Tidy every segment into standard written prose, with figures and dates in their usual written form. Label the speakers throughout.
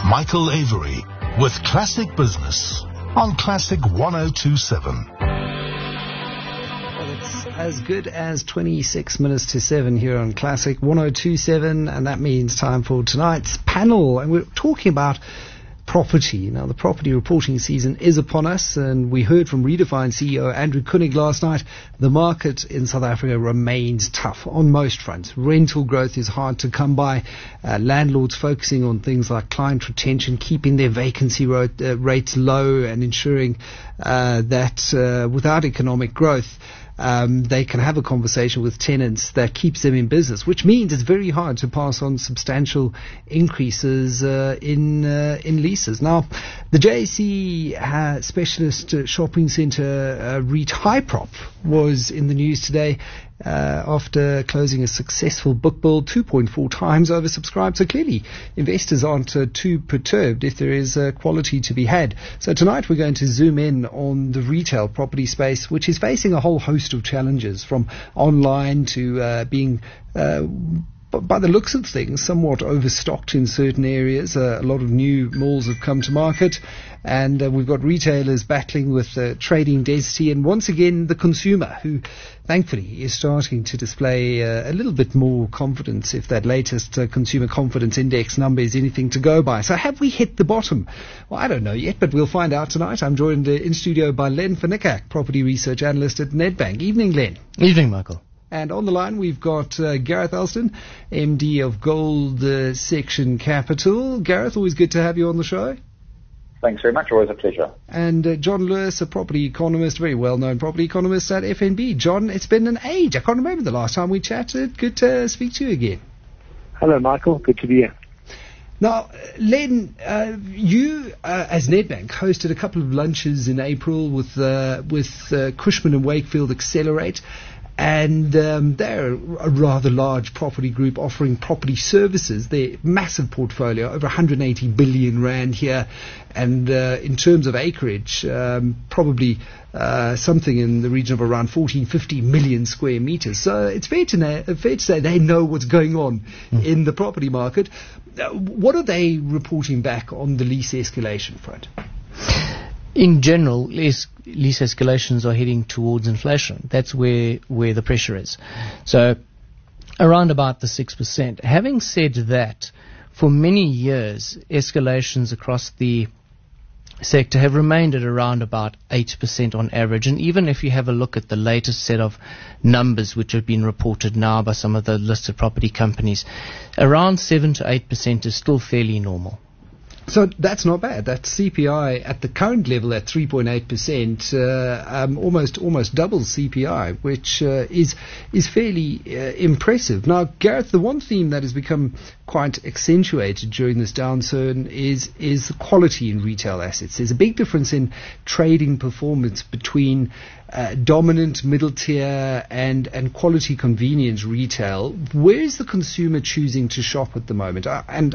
Speaker 1: Michael Avery with Classic Business on Classic 1027.
Speaker 2: It's as good as 26 minutes to 7 here on Classic 1027, and that means time for tonight's panel. And we're talking about property. Now, the property reporting season is upon us, and we heard from Redefine CEO Andrew Koenig last night. The market in South Africa remains tough on most fronts. Rental growth is hard to come by. Landlords focusing on things like client retention, keeping their vacancy rates low, and ensuring that without economic growth, they can have a conversation with tenants that keeps them in business, which means it's very hard to pass on substantial increases in leases. Now, the JSE specialist shopping centre REIT Hyprop was in the news today after closing a successful book build, 2.4 times oversubscribed. So clearly investors aren't too perturbed if there is quality to be had. So tonight we're going to zoom in on the retail property space, which is facing a whole host of challenges, from online to being by the looks of things, somewhat overstocked in certain areas. A lot of new malls have come to market, and we've got retailers battling with trading density, and once again the consumer, who thankfully is starting to display a little bit more confidence, if that latest consumer confidence index number is anything to go by. So have we hit the bottom? Well, I don't know yet, but we'll find out tonight. I'm joined in studio by Len Vernickak, property research analyst at Nedbank. Evening, Len.
Speaker 3: Evening, Michael.
Speaker 2: And on the line, we've got Gareth Elston, MD of Gold Section Capital. Gareth, always good to have you on the show.
Speaker 4: Thanks very much. Always a pleasure.
Speaker 2: And John Lewis, a property economist, very well-known property economist at FNB. John, it's been an age. I can't remember the last time we chatted. Good to speak to you again.
Speaker 5: Hello, Michael. Good to be here.
Speaker 2: Now, Len, you, as Nedbank, hosted a couple of lunches in April with Cushman & Wakefield Accelerate. And they're a rather large property group offering property services. Their massive portfolio, over 180 billion rand here. And in terms of acreage, probably something in the region of around 50 million square meters. So it's fair to say they know what's going on in the property market. What are they reporting back on the lease escalation front?
Speaker 3: In general, lease escalations are heading towards inflation. That's where the pressure is. So around about the 6%. Having said that, for many years, escalations across the sector have remained at around about 8% on average. And even if you have a look at the latest set of numbers which have been reported now by some of the listed property companies, around 7 to 8% is still fairly normal.
Speaker 2: So that's not bad. That's CPI at the current level at 3.8%, almost double CPI, which is fairly impressive. Now, Gareth, the one theme that has become quite accentuated during this downturn is the quality in retail assets. There's a big difference in trading performance between dominant middle tier and quality convenience retail. Where is the consumer choosing to shop at the moment?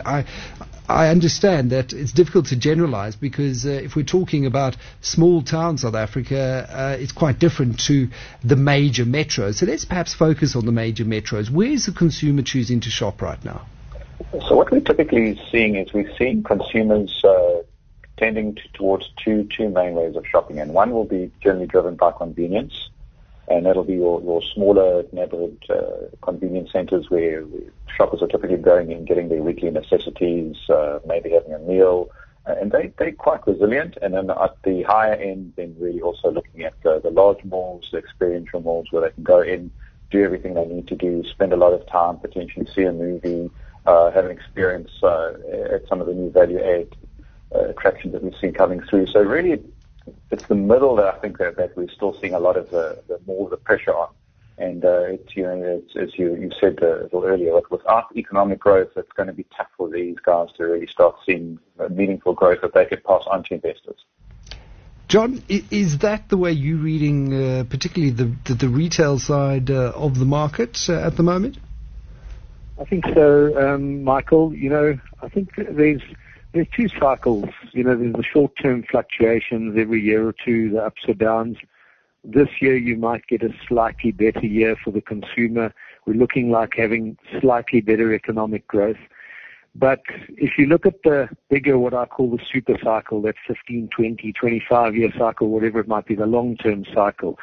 Speaker 2: I understand that it's difficult to generalize, because if we're talking about small town South Africa, it's quite different to the major metros. So let's perhaps focus on the major metros. Where is the consumer choosing to shop right now?
Speaker 4: So what we're typically seeing is we're seeing consumers tending towards two main ways of shopping, and one will be generally driven by convenience, and that'll be your smaller neighborhood convenience centers where shoppers are typically going and getting their weekly necessities, maybe having a meal, and they're quite resilient. And then at the higher end, then really also looking at the large malls, the experiential malls, where they can go in, do everything they need to do, spend a lot of time, potentially see a movie, have an experience at some of the new value-add attractions that we've seen coming through. So really, it's the middle that I think that we're still seeing a lot of the pressure on. And it's, as you said a little earlier, without economic growth, it's going to be tough for these guys to really start seeing meaningful growth that they could pass on to investors.
Speaker 2: John, is that the way you're reading, particularly the retail side of the market at the moment?
Speaker 5: I think so, Michael. I think there's two cycles. There's the short-term fluctuations every year or two, the ups or downs. This year you might get a slightly better year for the consumer. We're looking like having slightly better economic growth. But if you look at the bigger, what I call the super cycle, that 15, 20, 25-year cycle, whatever it might be, the long-term cycle,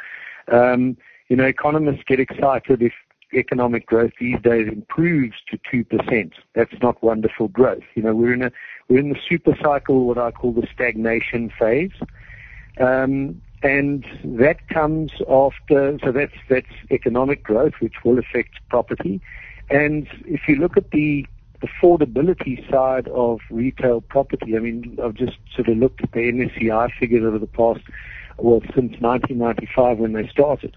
Speaker 5: economists get excited if economic growth these days improves to 2%. That's not wonderful growth. We're in the super cycle, what I call the stagnation phase. And that comes after, so that's economic growth, which will affect property. And if you look at the affordability side of retail property, I've just sort of looked at the MSCI figures over the past, since 1995 when they started.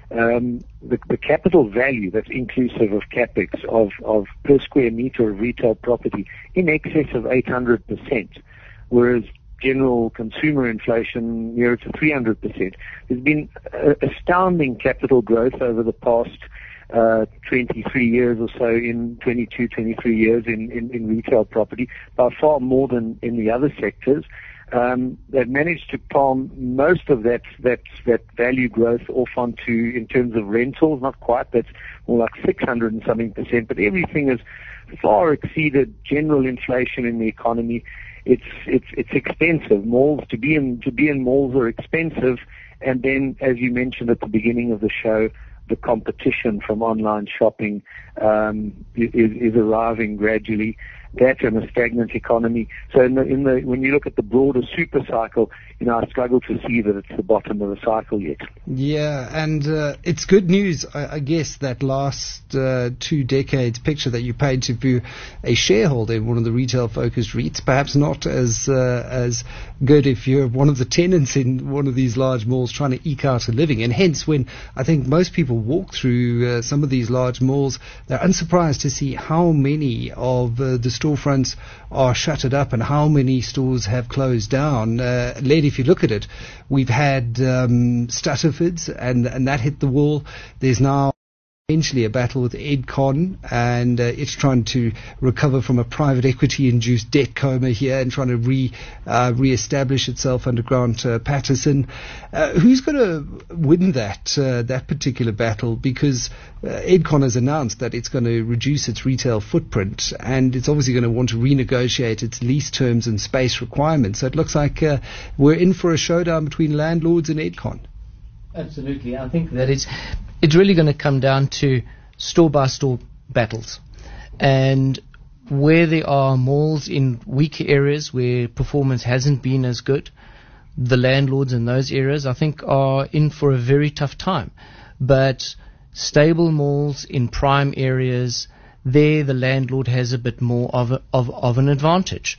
Speaker 5: The capital value that's inclusive of capex of per square meter of retail property in excess of 800%, whereas general consumer inflation nearer to 300%. There's been astounding capital growth over the past 23 years or so, in 22, 23 years in retail property, by far more than in the other sectors. They've managed to palm most of that value growth off onto, in terms of rentals, not quite, that's more like 600 and something percent, but everything has far exceeded general inflation in the economy. It's expensive. Malls, to be in malls are expensive, and then, as you mentioned at the beginning of the show, the competition from online shopping is arriving gradually. That and a stagnant economy. So when you look at the broader super cycle, I struggle to see that it's the bottom of the cycle yet.
Speaker 2: Yeah, and it's good news, I guess, that last 2 decades picture that you painted for a shareholder in one of the retail-focused REITs. Perhaps not as good if you're one of the tenants in one of these large malls trying to eke out a living. And hence, when I think most people walk through some of these large malls, they're unsurprised to see how many of the storefronts are shuttered up and how many stores have closed down. If you look at it, we've had Stutterfords, and that hit the wall. There's now essentially a battle with Edcon, and it's trying to recover from a private equity-induced debt coma here and trying to re-establish itself under Grant Patterson. Who's going to win that particular battle? Because Edcon has announced that it's going to reduce its retail footprint, and it's obviously going to want to renegotiate its lease terms and space requirements. So it looks like we're in for a showdown between landlords and Edcon.
Speaker 3: Absolutely. I think that it's really going to come down to store-by-store battles. And where there are malls in weaker areas where performance hasn't been as good, the landlords in those areas, I think, are in for a very tough time. But stable malls in prime areas, there the landlord has a bit more of an advantage,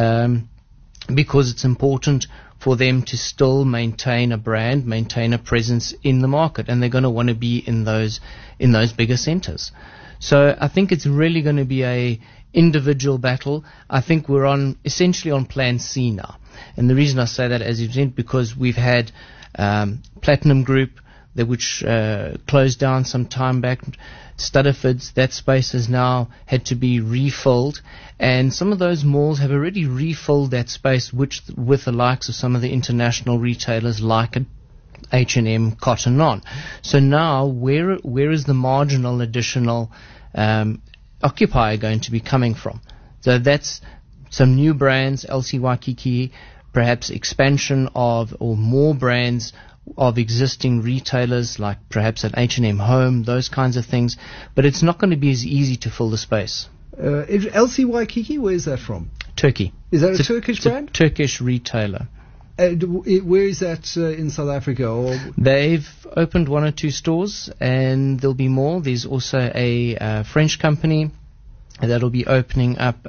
Speaker 3: because it's important for them to still maintain a brand, maintain a presence in the market, and they're going to want to be in those bigger centers. So I think it's really going to be a individual battle. I think we're essentially on Plan C now, and the reason I say that, as you've said, because we've had Platinum Group, which closed down some time back. Stutterfords, that space has now had to be refilled, and some of those malls have already refilled that space with the likes of some of the international retailers like H&M, Cotton On. So now, where is the marginal additional occupier going to be coming from? So that's some new brands, LC Waikiki, perhaps expansion of or more brands of existing retailers, like perhaps an H&M Home, those kinds of things. But it's not going to be as easy to fill the space.
Speaker 2: LC Waikiki, where is that from?
Speaker 3: Turkey.
Speaker 2: Is that a Turkish brand?
Speaker 3: A Turkish retailer.
Speaker 2: Where is that in South Africa? Or?
Speaker 3: They've opened 1 or 2 stores, and there'll be more. There's also a French company that'll be opening up,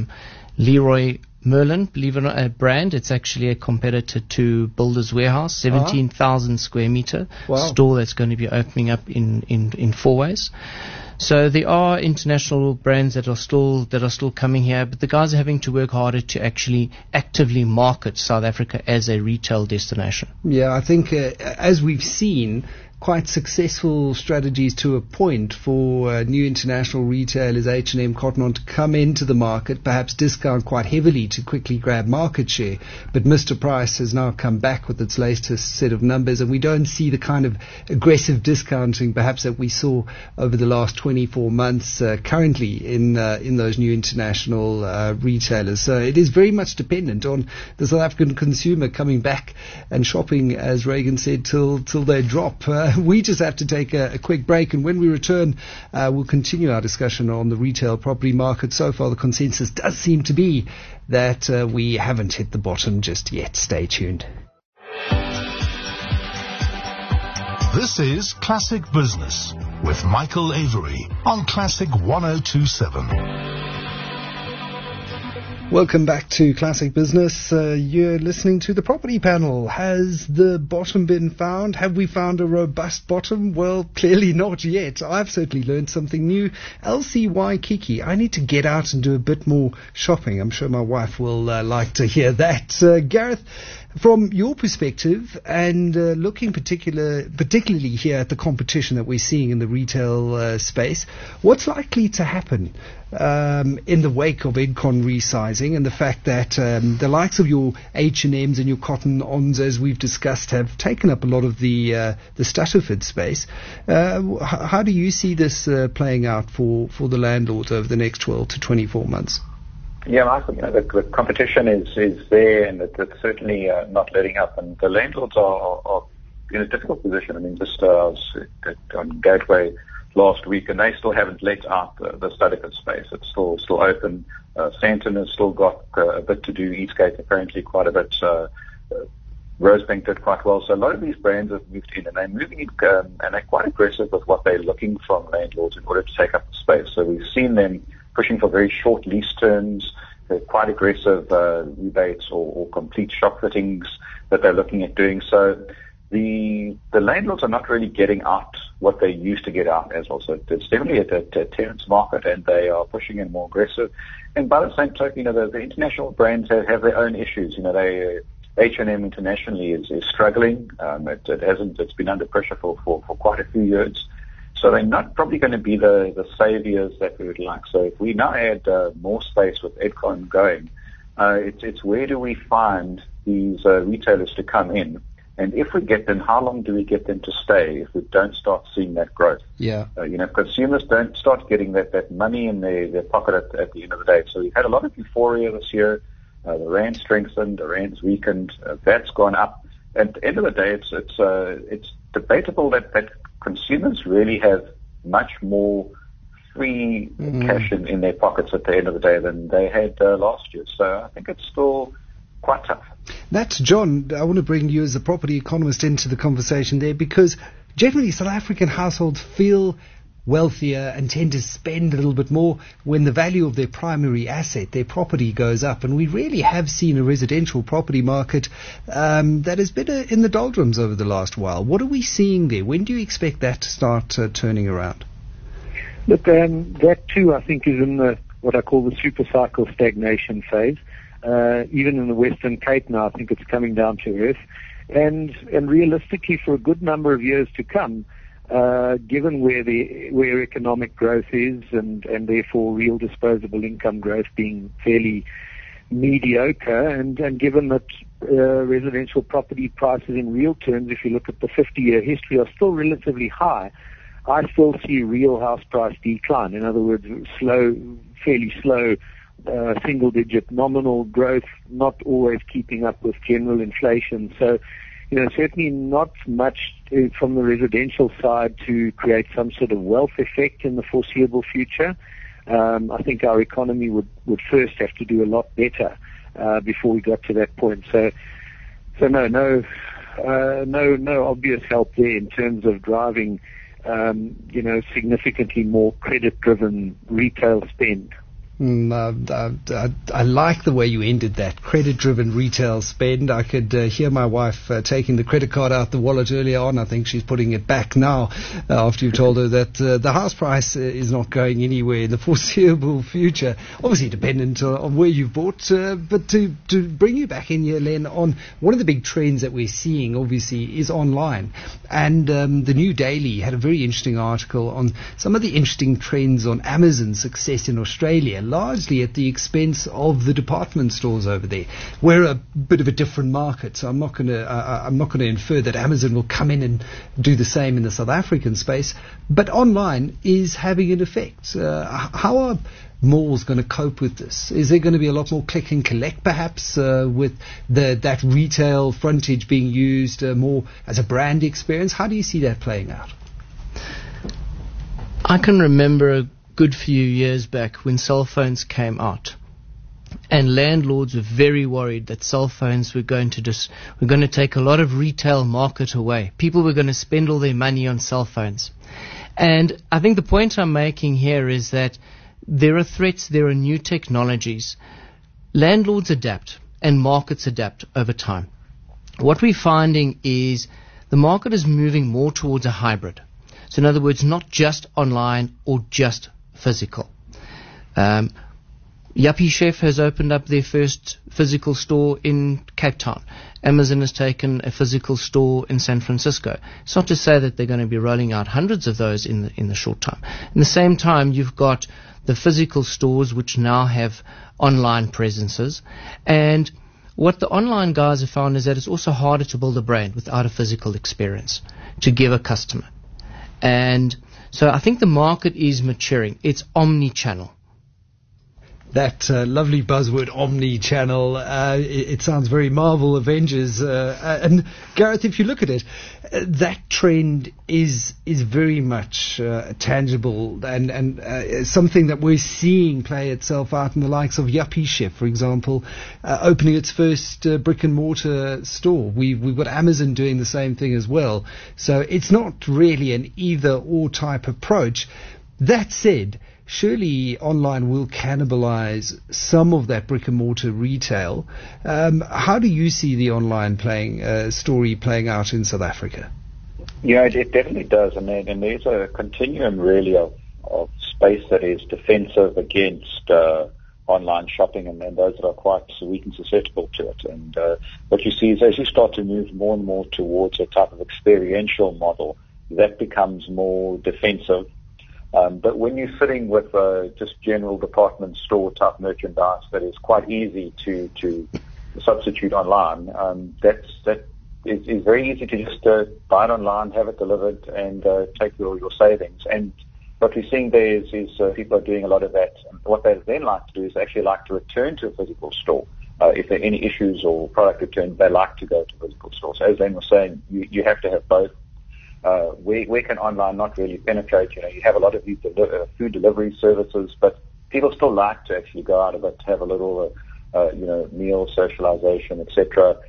Speaker 3: Leroy Merlin, believe it or not, a brand. It's actually a competitor to Builders Warehouse, 17,000 square meter store that's going to be opening up in Fourways. So there are international brands that are still coming here, but the guys are having to work harder to actually actively market South Africa as a retail destination.
Speaker 2: Yeah, I think as we've seen, quite successful strategies to a point for new international retailers, H&M, Cotton On, to come into the market, perhaps discount quite heavily to quickly grab market share. But Mr. Price has now come back with its latest set of numbers, and we don't see the kind of aggressive discounting perhaps that we saw over the last 24 months currently in those new international retailers. So it is very much dependent on the South African consumer coming back and shopping, as Reagan said, till they drop. We just have to take a quick break, and when we return, we'll continue our discussion on the retail property market. So far, the consensus does seem to be that we haven't hit the bottom just yet. Stay tuned.
Speaker 1: This is Classic Business with Michael Avery on Classic 102.7.
Speaker 2: Welcome back to Classic Business. You're listening to the property panel. Has the bottom been found? Have we found a robust bottom? Well, clearly not yet. I've certainly learned something new. LCY Kiki, I need to get out and do a bit more shopping. I'm sure my wife will like to hear that. Gareth, from your perspective, and looking particularly here at the competition that we're seeing in the retail space, what's likely to happen in the wake of Edcon resizing and the fact that the likes of your H&Ms and your Cotton Ons, as we've discussed, have taken up a lot of the Stutterford space? How do you see this playing out for the landlords over the next 12 to 24 months?
Speaker 4: Yeah, Michael, the competition is there, and it's certainly not letting up. And the landlords are in a difficult position. I mean, just I was on Gateway last week, and they still haven't let out the Stutterford space. It's still open. Sandton has still got a bit to do. Eastgate apparently quite a bit. Rosebank did quite well. So a lot of these brands have moved in, and they're moving in, and they're quite aggressive with what they're looking from landlords in order to take up the space. So we've seen them pushing for very short lease terms. They're quite aggressive rebates or complete shop fittings that they're looking at doing. So the landlords are not really getting out what they used to get out as well. So it's definitely a tenant's market, and they are pushing in more aggressive. And by the same token, the international brands have their own issues. H&M internationally is struggling. It's been under pressure for quite a few years. So they're not probably going to be the saviors that we would like. So if we now add more space with Edcon going, it's where do we find these retailers to come in? And if we get them, how long do we get them to stay if we don't start seeing that growth?
Speaker 2: Yeah.
Speaker 4: Consumers don't start getting that money in their pocket at the end of the day. So we've had a lot of euphoria this year. The rand strengthened, the rand's weakened, that's gone up. And at the end of the day, it's debatable that consumers really have much more free cash in their pockets at the end of the day than they had last year. So I think it's still quite tough.
Speaker 2: That's John. I want to bring you as a property economist into the conversation there, because generally South African households feel wealthier and tend to spend a little bit more when the value of their primary asset, their property, goes up. And we really have seen a residential property market that has been in the doldrums over the last while. What are we seeing there? When do you expect that to start turning around?
Speaker 5: Look, that too, I think, is in what I call the super cycle stagnation phase. Even in the Western Cape now, I think it's coming down to earth. And realistically, for a good number of years to come, given where economic growth is and therefore real disposable income growth being fairly mediocre, and given that residential property prices in real terms, if you look at the 50-year history, are still relatively high, I still see real house price decline. In other words, fairly slow single-digit nominal growth, not always keeping up with general inflation. So, certainly not much from the residential side to create some sort of wealth effect in the foreseeable future. I think our economy would first have to do a lot better before we got to that point. So no obvious help there in terms of driving, significantly more credit-driven retail spend.
Speaker 2: I like the way you ended that. Credit-driven retail spend. I could hear my wife taking the credit card out the wallet earlier on. I think she's putting it back now after you told her that the house price is not going anywhere in the foreseeable future. Obviously dependent on where you've bought. But to bring you back in here, Len, on one of the big trends that we're seeing, obviously, is online. And the New Daily had a very interesting article on some of the interesting trends on Amazon's success in Australia, largely at the expense of the department stores over there. We're a bit of a different market, so I'm not going to infer that Amazon will come in and do the same in the South African space. But online is having an effect. How are malls going to cope with this? Is there going to be a lot more click and collect, perhaps, with that retail frontage being used more as a brand experience? How do you see that playing out?
Speaker 3: I can remember a good few years back when cell phones came out, and landlords were very worried that cell phones were going to take a lot of retail market away. People were going to spend all their money on cell phones. And I think the point I'm making here is that there are threats, there are new technologies. Landlords adapt and markets adapt over time. What we're finding is the market is moving more towards a hybrid. So in other words, not just online or just physical. Yuppiechef has opened up their first physical store in Cape Town. Amazon has taken a physical store in San Francisco. It's not to say that they're going to be rolling out hundreds of those in the short time. At the same time, you've got the physical stores which now have online presences. And what the online guys have found is that it's also harder to build a brand without a physical experience to give a customer. And so I think the market is maturing. It's omni-channel.
Speaker 2: That lovely buzzword, omni-channel, it sounds very Marvel Avengers. And Gareth, if you look at it, that trend is very much tangible and something that we're seeing play itself out in the likes of Yuppiechef, for example, opening its first brick and mortar store. We've got Amazon doing the same thing as well. So it's not really an either-or type approach. That said, surely online will cannibalize some of that brick-and-mortar retail. How do you see the online story playing out in South Africa?
Speaker 4: Yeah, it definitely does. And there's a continuum, really, of space that is defensive against online shopping and those that are quite weak and susceptible to it. And what you see is as you start to move more and more towards a type of experiential model, that becomes more defensive. But when you're sitting with just general department store type merchandise that is quite easy to substitute online, that is very easy to just buy it online, have it delivered, and take your savings. And what we're seeing there is people are doing a lot of that. And what they then like to do is actually like to return to a physical store. If there are any issues or product returns, they like to go to physical stores. As Len was saying, you have to have both. Where can online not really penetrate? You have a lot of these food delivery services, but people still like to actually go out of it, have a little, meal, socialization, etc.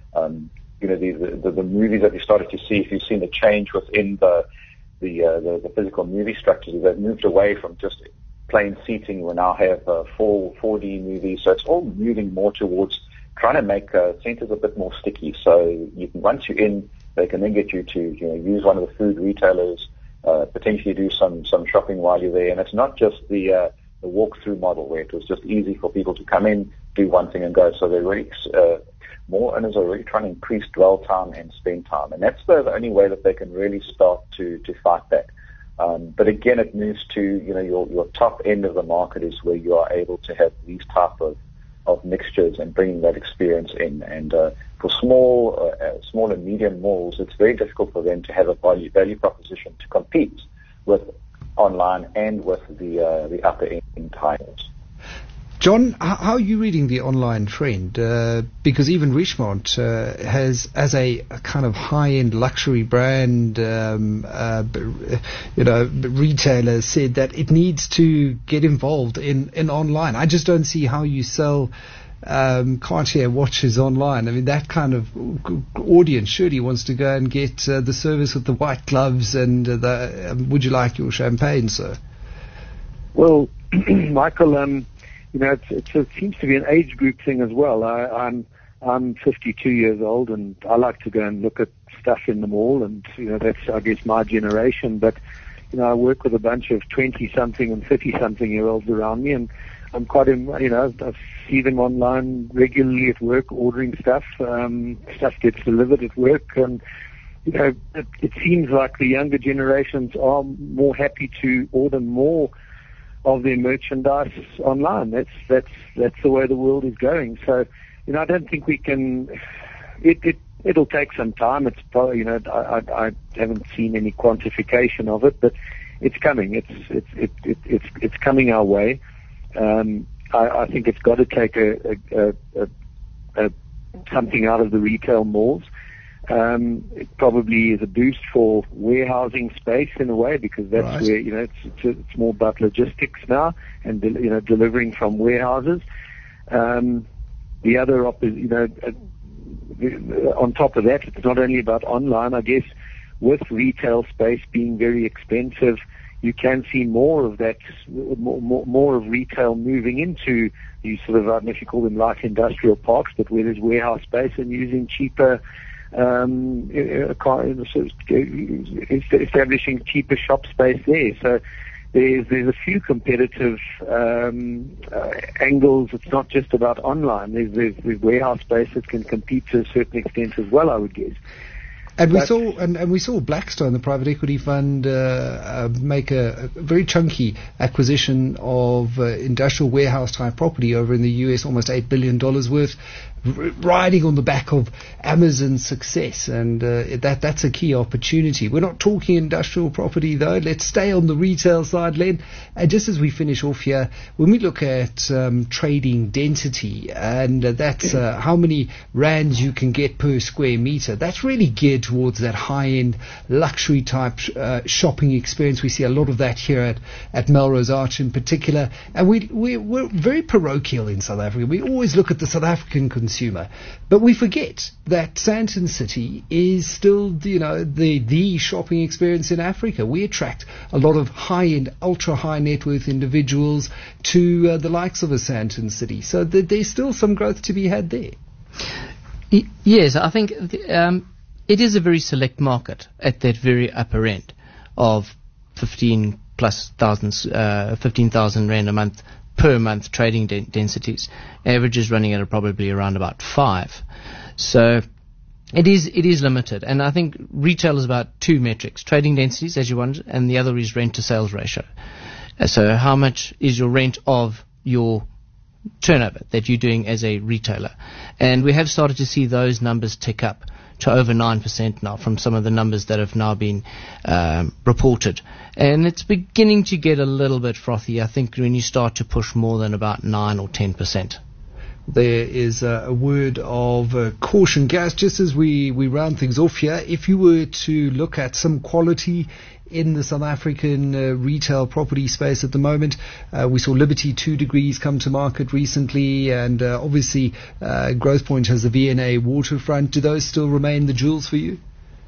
Speaker 4: The movies that we started to see, if you've seen the change within the physical movie structures, they've moved away from just plain seating. We now have 4D movies, so it's all moving more towards trying to make centers a bit more sticky. So once you're in, they can then get you to use one of the food retailers, potentially do some shopping while you're there. And it's not just the walk-through model where it was just easy for people to come in, do one thing and go. So they're really more owners are really trying to increase dwell time and spend time. And that's the only way that they can really start to fight that. But again, it moves to your top end of the market is where you are able to have these type of mixtures and bringing that experience in. And for small and medium malls, it's very difficult for them to have a value proposition to compete with online and with the upper end titles.
Speaker 2: John, how are you reading the online trend? Because even Richemont has, as a kind of high-end luxury brand, retailer, said that it needs to get involved in online. I just don't see how you sell Cartier watches online. I mean, that kind of audience surely wants to go and get the service with the white gloves and would you like your champagne, sir?
Speaker 5: Well, Michael, it seems to be an age group thing as well. I'm 52 years old, and I like to go and look at stuff in the mall, and that's, I guess, my generation. But I work with a bunch of 20-something and 30-something year olds around me, and I'm quite, I see them online regularly at work ordering stuff. Stuff gets delivered at work, and it seems like the younger generations are more happy to order more of their merchandise online. That's the way the world is going. So, I don't think we can. It'll take some time. It's probably, I haven't seen any quantification of it, but it's coming. It's coming our way. I think it's got to take something out of the retail malls. It probably is a boost for warehousing space in a way, because that's right, where it's more about logistics now and delivering from warehouses. The other on top of that, it's not only about online. I guess with retail space being very expensive, you can see more of that, more of retail moving into these sort of, I don't know if you call them light industrial parks, but where there's warehouse space and using cheaper, establishing cheaper shop space there. So there's a few competitive angles. It's not just about online. There's warehouse space that can compete to a certain extent as well, I would guess.
Speaker 2: And we saw Blackstone, the private equity fund, make a very chunky acquisition of industrial warehouse type property over in the US, almost $8 billion worth, riding on the back of Amazon's success, and that's a key opportunity. We're not talking industrial property though. Let's stay on the retail side, Len. And just as we finish off here, when we look at trading density, and that's how many rands you can get per square meter, that's really geared towards that high-end luxury type shopping experience. We see a lot of that here at Melrose Arch in particular, and we're very parochial in South Africa. We always look at the South African consumer, but we forget that Sandton City is still the shopping experience in Africa. We attract a lot of high-end, ultra-high net worth individuals to the likes of a Sandton City, so there's still some growth to be had there.
Speaker 3: Yes, I think it is a very select market at that very upper end of 15,000 rand a month per month trading densities. Average is running at probably around about 5. So it is limited. And I think retail is about two metrics: trading densities, as you want, and the other is rent to sales ratio. So how much is your rent of your turnover that you're doing as a retailer? And we have started to see those numbers tick up to over 9% now from some of the numbers that have now been reported. And it's beginning to get a little bit frothy, I think, when you start to push more than about 9 or 10%.
Speaker 2: There is a word of caution, Gaz, just as we round things off here. If you were to look at some quality in the South African retail property space at the moment, we saw Liberty 2 Degrees come to market recently, and obviously Growthpoint has the V&A waterfront. Do those still remain the jewels for you?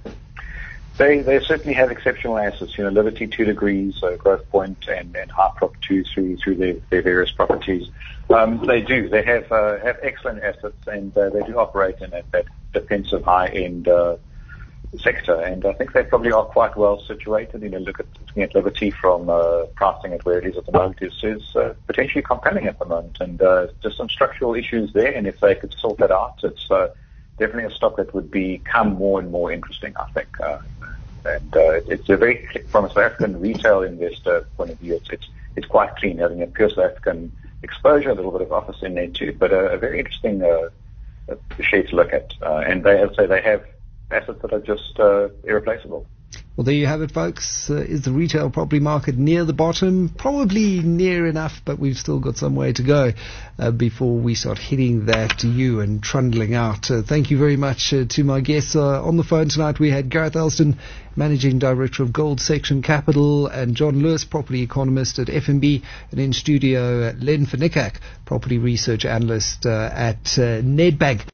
Speaker 4: They certainly have exceptional assets. Liberty 2 Degrees, Growthpoint, and Hyprop 2 through their various properties. They do. They have excellent assets, and they do operate in that defensive high-end sector. And I think they probably are quite well situated. Looking at Liberty from pricing at where it is at the moment is potentially compelling at the moment. And just some structural issues there, and if they could sort that out, it's definitely a stock that would become more and more interesting, I think. And it's from a South African retail investor point of view, it's quite clean, having a pure South African exposure, a little bit of office in there too, but a very interesting share to look at. And they have assets that are just irreplaceable.
Speaker 2: Well, there you have it, folks. Is the retail property market near the bottom? Probably near enough, but we've still got some way to go before we start hitting that U and trundling out. Thank you very much to my guests. On the phone tonight, we had Gareth Elston, Managing Director of Gold Section Capital, and John Lewis, Property Economist at FNB, and in studio, Len Vernickak, Property Research Analyst at Nedbank.